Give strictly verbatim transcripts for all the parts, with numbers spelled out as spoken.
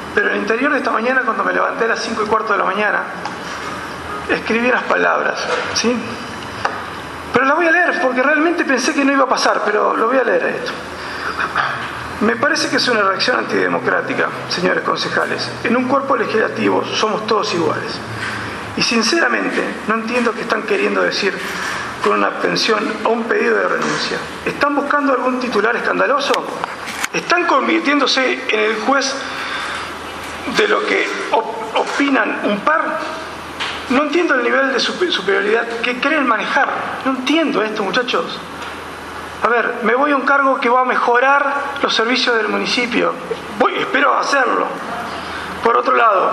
pero en el interior de esta mañana, cuando me levanté a las cinco y cuarto de la mañana, escribí unas palabras, ¿sí? Pero las voy a leer porque realmente pensé que no iba a pasar, pero lo voy a leer esto. Me parece que es una reacción antidemocrática, señores concejales. En un cuerpo legislativo somos todos iguales. Y sinceramente no entiendo qué están queriendo decir con una abstención o un pedido de renuncia. ¿Están buscando algún titular escandaloso? ¿Están convirtiéndose en el juez de lo que op- opinan un par? No entiendo el nivel de superioridad que creen manejar. No entiendo esto, muchachos. A ver, me voy a un cargo que va a mejorar los servicios del municipio. Voy, espero hacerlo. Por otro lado,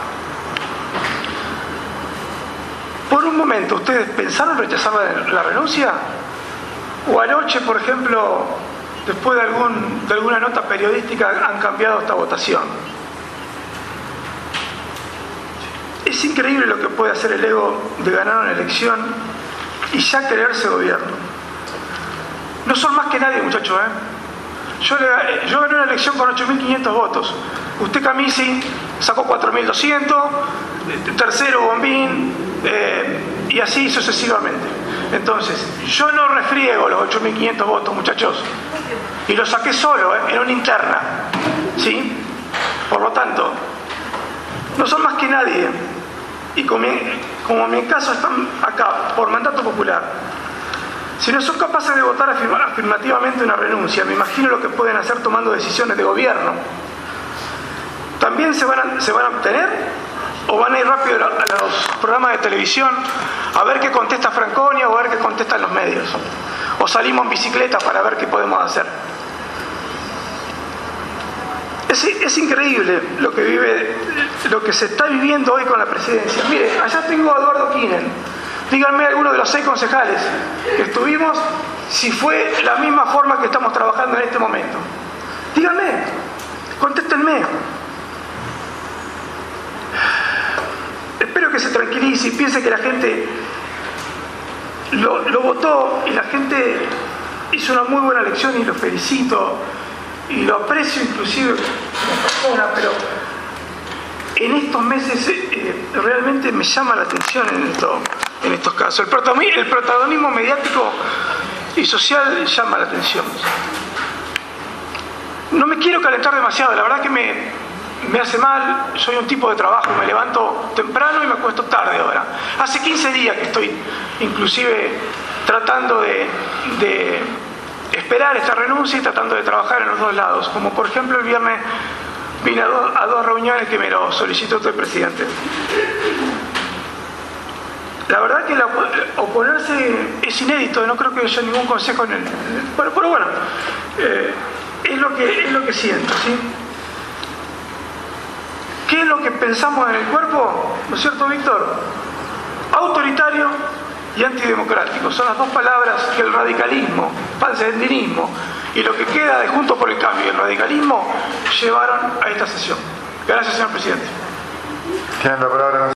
por un momento, ¿ustedes pensaron rechazar la, la renuncia? O anoche, por ejemplo, después de, algún, de alguna nota periodística, han cambiado esta votación. Es increíble lo que puede hacer el ego de ganar una elección y ya creerse gobierno. No son más que nadie, muchachos, ¿eh? Yo, le, yo gané una elección con ocho mil quinientos votos. Usted, Camisi, sacó cuatro mil doscientos, tercero Bombín, eh, y así sucesivamente. Entonces, yo no refriego los ocho mil quinientos votos, muchachos. Y los saqué solo, ¿eh? En una interna. ¿Sí? Por lo tanto, no son más que nadie. Y como, como en mi caso están acá por mandato popular, si no son capaces de votar afirma, afirmativamente una renuncia, me imagino lo que pueden hacer tomando decisiones de gobierno. ¿También se van a, se van a obtener? ¿O van a ir rápido a, a los programas de televisión a ver qué contesta Franconia o a ver qué contestan los medios? ¿O salimos en bicicleta para ver qué podemos hacer? Es, es increíble lo que vive, lo que se está viviendo hoy con la presidencia. Mire, allá tengo a Eduardo Kinen. Díganme alguno de los seis concejales que estuvimos si fue la misma forma que estamos trabajando en este momento. Díganme, contéstenme. Espero que se tranquilice y piense que la gente lo, lo votó y la gente hizo una muy buena elección y lo felicito y lo aprecio inclusive como persona, pero en estos meses eh, realmente me llama la atención en, esto, en estos casos. El protagonismo, el protagonismo mediático y social llama la atención. No me quiero calentar demasiado, la verdad que me, me hace mal. Soy un tipo de trabajo, me levanto temprano y me acuesto tarde ahora. Hace quince días que estoy inclusive tratando de, de esperar esta renuncia y tratando de trabajar en los dos lados, como por ejemplo el viernes vine a dos, a dos reuniones que me lo solicitó el presidente. La verdad que la, oponerse es inédito, no creo que haya ningún consejo en el... Bueno, pero bueno, eh, es, lo que, es lo que siento, ¿sí? ¿Qué es lo que pensamos en el cuerpo? ¿No es cierto, Víctor? Autoritario y antidemocrático. Son las dos palabras que el radicalismo, pansendinismo y lo que queda de Juntos por el Cambio y el radicalismo llevaron a esta sesión. Gracias, señor presidente. Tienen la palabra.